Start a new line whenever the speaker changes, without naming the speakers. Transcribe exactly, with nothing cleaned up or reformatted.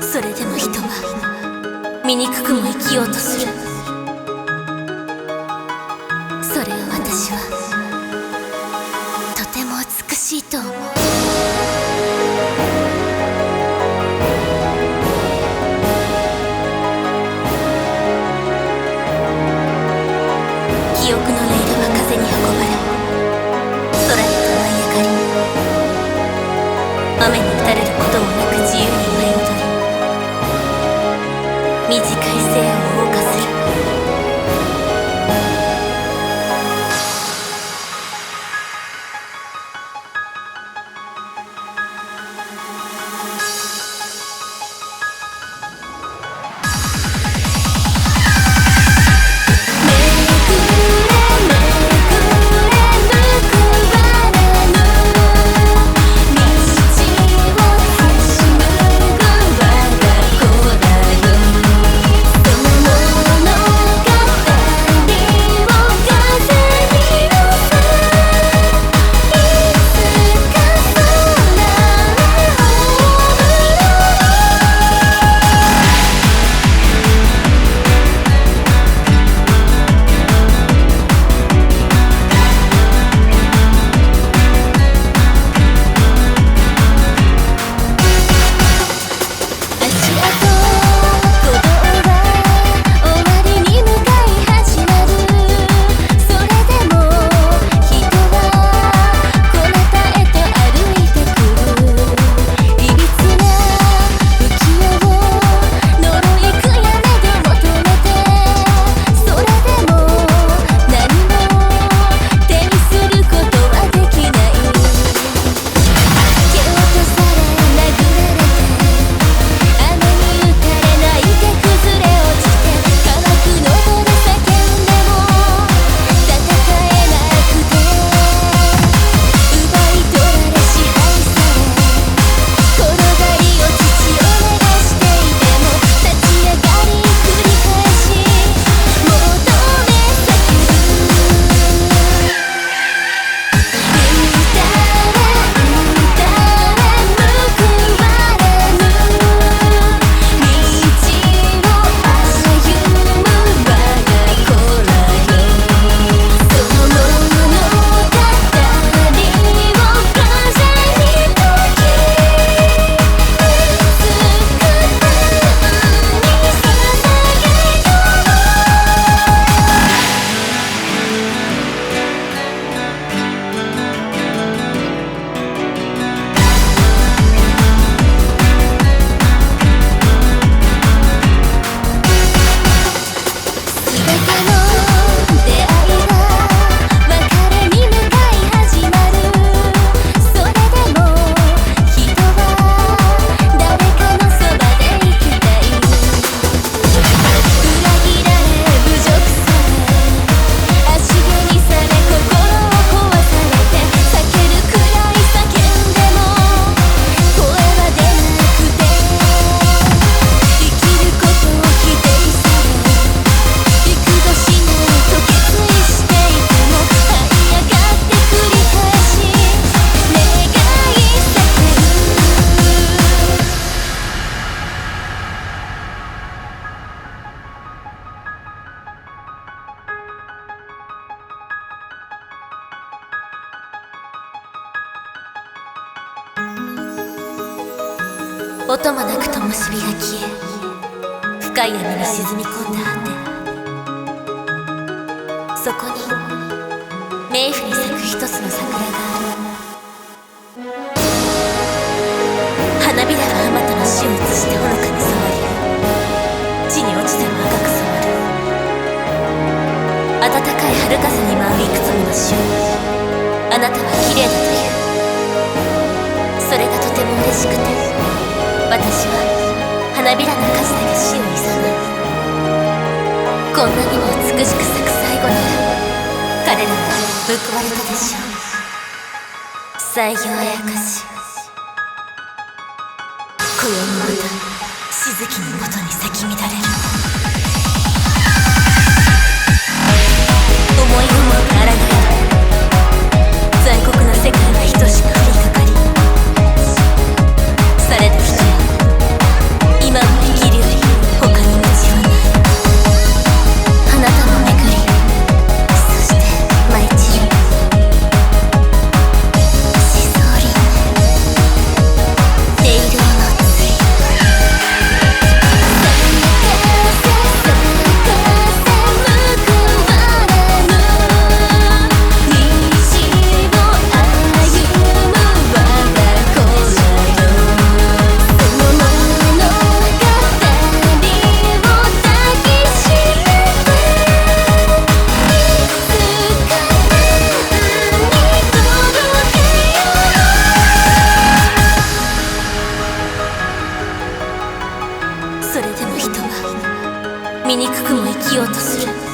それでも人は醜くも生きようとする。それを私はとても美しいと思う。記憶のレールは風に運ばれ、空へと舞い上がり、雨に打たれることもなく自由に舞い踊り、短い生を謳歌する。音もなく灯火が消え、深い闇に沈み込んだ果て、そこに冥府に咲く一つの桜がある。花びらはあまたの死を移してほのかに染まり、地に落ちても赤く染まる。暖かい春風に舞ういくつもの死をあなたは綺麗だという。それがとても嬉しくて、私は花びらの数だけ死をいざなう。こんなにも美しく咲く最後なら彼らは報われたでしょう。西行あやかし、今宵またしずきのもとに咲き乱れる。思い思うあらぬ残酷な世界が等しく降りかかり、されど人は今醜くも生きようとする